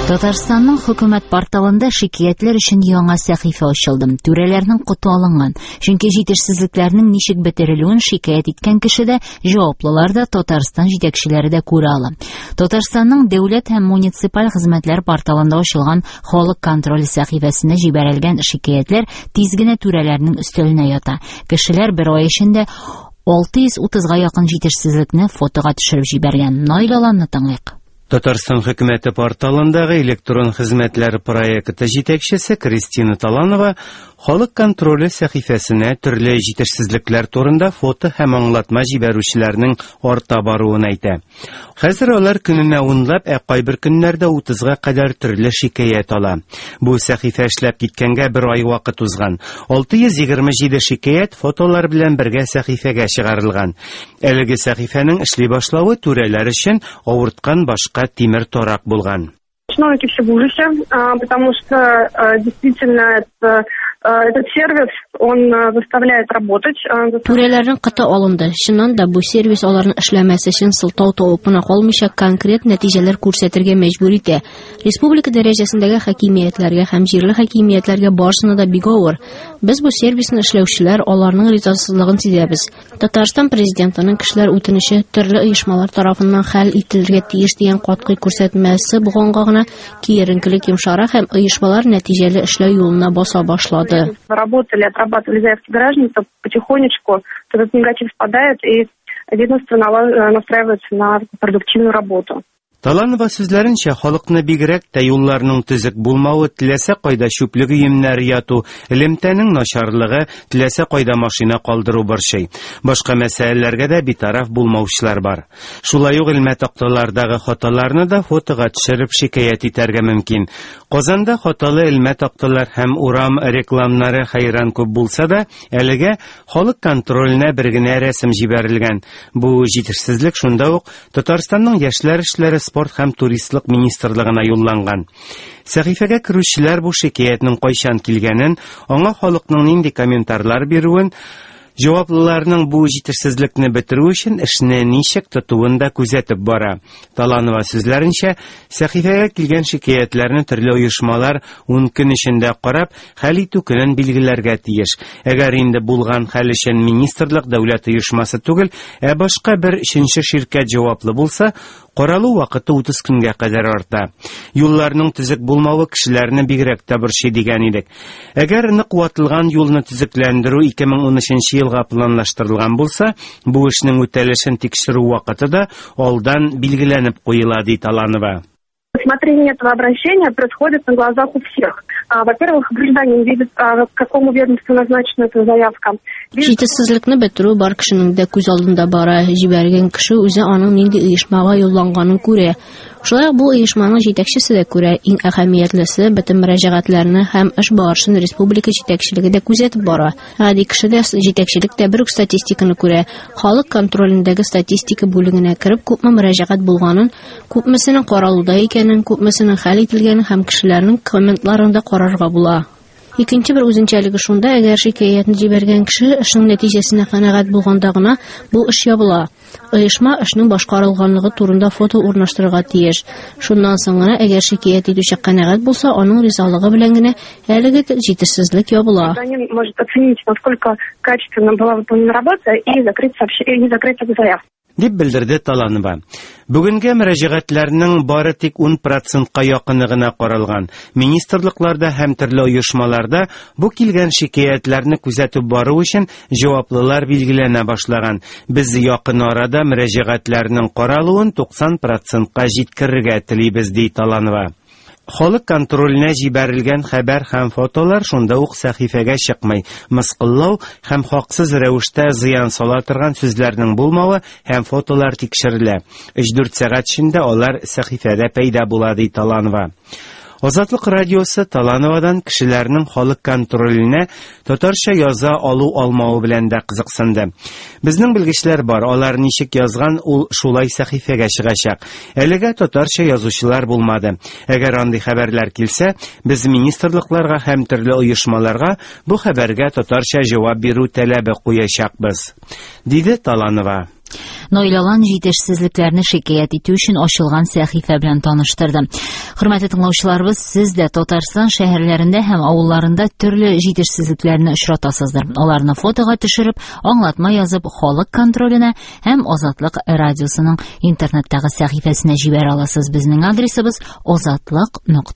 Татарстанның хөкүмәт порталында шикаятләр өчен яңа сәхифә ачылды. Түрәләрнең коты алынган. Чөнки җитешсезлекләрнең ничек бетерелүен шикаят иткән кеше дә, җаваплылар да, Татарстан җитәкчеләре дә күрә ала. Татарстанның дәүләт һәм муниципаль хезмәтләр порталында ачылган халык контроле сәхифәсенә җибәрелгән шикаятләр тиз генә түрәләрнең өстәленә ята. Кешеләр бер ай эчендә 630-га якын җитешсезлекне фотога төшереп җибәргән. Найлаланны тыңлыйк. Татарстан хөкүмәте порталындагы электрон хезмәтләр проекты җитәкчесе Кристина Таланова халык контроле сәхифәсенә төрле җитешсезлекләр турында фото һәм аңлатма җибәрүчеләрнең арта баруын әйтә. Хәзер алар көненә 10-лап, кайбер көннәрдә 30-га кадәр төрле шикаят ала. Бу сәхифә эшләп киткәнгә бер ай вакыт узган. 627 шикаят фотолар белән бергә сәхифәгә чыгарылган. Әлеге сәхифәнең эшли башлавы түрәләр өчен авырткан башка тимер торак булган. Это все в ужасе, потому что действительно этот сервис, он заставляет работать. Түрәләрнең кыты алынды. Чыннан да бу сервис аларның эшләмәсе өчен сылтау табып кына калмыйча конкрет нәтиҗәләр күрсәтергә мәҗбүр итә. Республика дәрәҗәсендәге хакимиятләргә һәм җирле хакимиятләргә барысына да бик авыр. Без бу сервисны эшләүчеләр аларның ризасызлыгын сизәбез. Татарстан президентының кешеләр үтенече төрле оешмалар тарафыннан хәл ителергә тиеш дигән катгый күрсәтмәсе булганга гына киеренкелек йомшара һәм оешмалар нәтиҗәле эшләү юлына баса башлады. Работали, отрабатывали заявки граждан, то потихонечку этот негатив спадает, и ведомство настраивается на продуктивную работу. Таланова сүзләренчә, халыкны бигрәк тә юлларның төзек булмавы, теләсә кайда чүплек өемнәре яту, элемтәнең начарлыгы, теләсә кайда машина калдыру борчый. Башка мәсьәләләргә дә битараф булмаучылар бар. Шулай ук илмә такталардагы хаталарны да фотога төшереп шикаят итәргә мөмкин. Казанда хаталы илмә такталар һәм урам рекламнары хәйран күп булса да, әлегә халык контроленә бер генә рәсем җибәрелгән. Бу җитешсезлек шунда ук Татарстанның яшьләр эшләре спорт һәм туристлык министрлыгына юлланган. Сәхифәгә керүчеләр бу шикаятның кайчан килгәнен, аңа халыкның нинди комментарлар бирүен, җаваплыларның бу җитешсезлекне бетерү өчен эшне ничек тотуын да күзәтеп бара. Таланова сүзләренчә, сәхифәгә килгән шикаятләрне төрле оешмалар 10 көн эчендә карап, хәл итү көнен билгеләргә тиеш. Әгәр инде булган хәл өчен министрлык дәүләт оешмасы түгел, башка бер өченче ширкәт җаваплы булса, каралу вакыты 30 көнгә кадәр арта. Юлларның төзек булмавы кешеләрне бигрәк тә борчый дигән идек. Әгәр нык ватылган юлны төзекләндерү 2013 елга планлаштырылган булса, бу эшнең үтәлешен тикшерү вакыты да алдан билгеләнеп куела, ди Таланова. Рассмотрение этого обращения происходит на глазах у всех. Во-первых, гражданин видит, к какому ведомству назначена эта заявка. Җитешсезлекне бетерү бар кешенең дә күз алдында бара. Җибәргән кеше үзе аның нинди оешмага юлланганын күрә. Шулай бу оешманың җитәкчесе дә күрә. Иң әһәмиятлесе бөтен мөрәҗәгатьләрне һәм эш барышын республика җитәкчелеге дә күзәтеп бара. Гади кеше дә җитәкчелек тә бер үк статистиканы күрә. Халык контролендәге статистика бүлегенә кереп күпме мөрәҗәгать булганын, күпмесенең каралуда икәнен, күпмесенең хәл ителгәнен һәм кешеләрнең комментларын да карарга була. Икенче бер үзенчәлеге шунда, әгәр шикаятны җибәргән кеше эшнең нәтиҗәсенә канәгать булганда гына бу эш ябыла. Оешма эшнең башкарылганлыгы турында фото урнаштырырга тиеш. Шуннан соң гына, әгәр шикаят итүче канәгать булса, аның ризалыгы белән генә әлеге җитешсезлек ябыла. Они может оценить, насколько качественно была выполнена работа и закрыть эту заявку. Дип белдерде Таланова. Бүгенгә мөрәҗәгатьләрнең бары тик 10%-ка якыны гына каралган. Министрлыкларда һәм төрле оешмаларда бу килгән шикаятләрне күзәтеп бару өчен җаваплылар билгеләнә башлаган. Без якын арада мөрәҗәгатьләрнең каралуын 90%-ка җиткерергә телибез, ди Таланова. Халык контроленә җибәрелгән хәбәр һәм фотолар шунда ук сәхифәгә чыкмый. Мыскыллау һәм хаксыз рәвештә зыян сала торган сүзләрнең булмавы һәм фотолар тикшерелә. 3-4 сәгать эчендә алар сәхифәдә пәйда була, ди Таланова. Азатлык радиосы Талановадан кешеләрнең халык контроленә татарча яза алу-алмавы белән дә кызыксынды. Безнең белгечләр бар, алар ничек язган, ул шулай сәхифәгә чыгачак. Әлегә татарча язучылар булмады. Әгәр андый хәбәрләр килсә, без министрлыкларга һәм төрле оешмаларга бу хәбәргә татарча җавап бирү таләбе куячакбыз, диде Таланова. Наилалан җитешсезлекләрне шикаят итү өчен ачылган сәхифә белән таныштырды. Хөрмәтле тыңлаучыларыбыз, сез дә Татарстан шәһәрләрендә һәм авылларында төрле җитешсезлекләрне очратасыздыр. Аларны фотога төшереп, аңлатма язып, халык контроленә һәм Азатлык радиосының интернеттагы сәхифәсенә җибәрә аласыз. Безнең адресыбыз azatlык.ru.